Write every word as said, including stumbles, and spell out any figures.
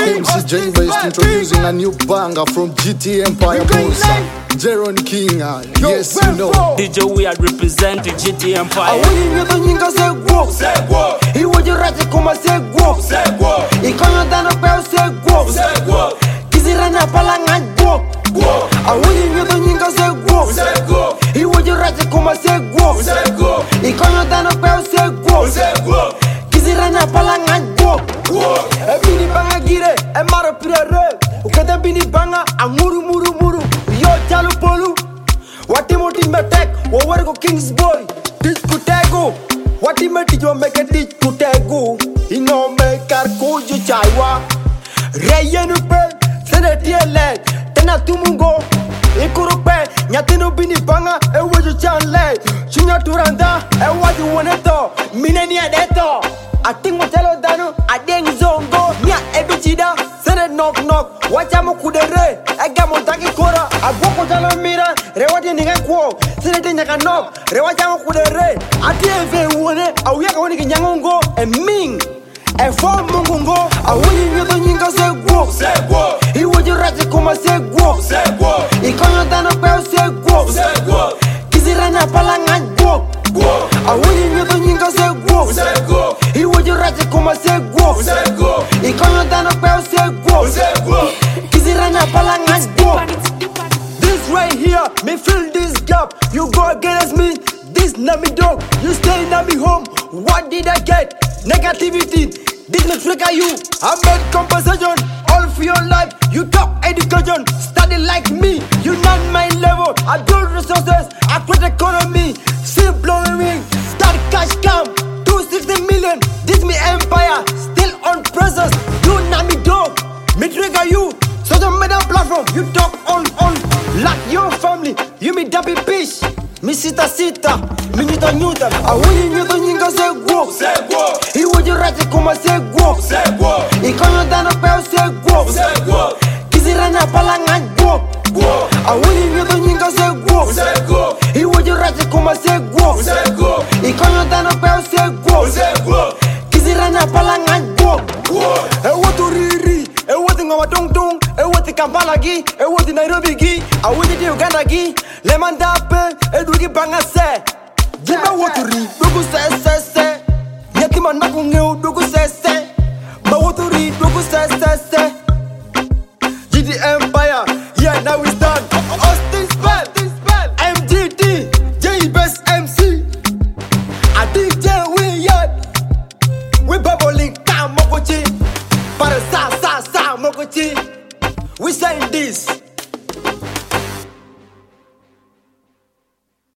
M C J Best introducing a new banger from G T Empire Bossa. Jeron King, uh, yes you know. D J we are representing G T Empire. Awili nyoto nyinga segwo, segwo. Iwojo raje kuma segwo, segwo. Ikonyo dano peo segwo, segwo. Kiziranya pala ngajwo, gwo. Awili nyoto nyinga segwo, segwo. Iwojo raje kuma segwo, segwo. Ikonyo dano peo segwo, segwo. Kiziranya pala ngajwo, gwo. Ebini banga gire, emaro pirere, ukete bini banga amuru muru muru. Yo chalu polu, wati moti metek, wower go Kings boy. Teach kutego, wati meti jo make teach kutego. Ino me karko jo chaiwa. Reyen pe, sene tiele, tena tumungo. Ikuru pe, nyatino bini banga, e wojo chanle. Chunya turanda, e waju woneto, mineni adeto. Ating motelo dano, adeng zongo. Nya ebichida, sene knock knock. Wachamu kudere, ega montaki kora. Aboko jalo mira, rewati ninga kwa. Sene te nyaka knock, rewachamu kudere. Ati eve uone, awuyaka wani kinyangongo. E ming, e fo mungungo. Awuni nyoto nyinga segwo, segwo. Iwojo raje kuma segwo, segwo. Ikonyo dano peo segwo, segwo. Kiziranya pala ngajwo, gwo. Awuni nyoto nyinga segwo, segwo. Iwojo raje kuma segwo, segwo. Ikonyo dano peo segwo, segwo. Kiziranya pala ngajwo. This right here, me fill this gap. You go against me, this not me dog. You stay in me home. What did I get? Negativity. This me trigger you. I made compensation all for your life. You top education, study like me. You not my level. I build resources. I create economy. Still blowing me. Start cash come. two hundred sixty million. This me empire. Still on presence. You not me dog. Me trigger you. Social media platform. You talk on on. Like your family. You me dappy fish. Mi sita sita. Mi nyuta nyuta. Awuni nyuta nyinga segwo, segwo. Iwojo raje kuma segwo, segwo. Ikonyo dano peo segwo, segwo. Kiziranya pala ngajwo, gwo. Awuni nyuta nyinga segwo, segwo. Iwojo raje kuma segwo, segwo. Ikonyo dano peo segwo, segwo. Kiziranya pala ngajwo, gwo. Ewoto riri, ewoto ngawa tong tong, ewoto Kampala gi, ewoto Nairobi gi, awuni di Uganda gi, lemandape, edugi banga se. Jeba woto ri, dugu se se se. Yakima naku ngeu dugu se se. Ba woto ri, dugu se se se. G T Empire, yeah now we done. Austin Spell, M G D, J Best M C. I D J we yard. We bubbling down mokochi. Para sa sa sa mokochi. We saying this.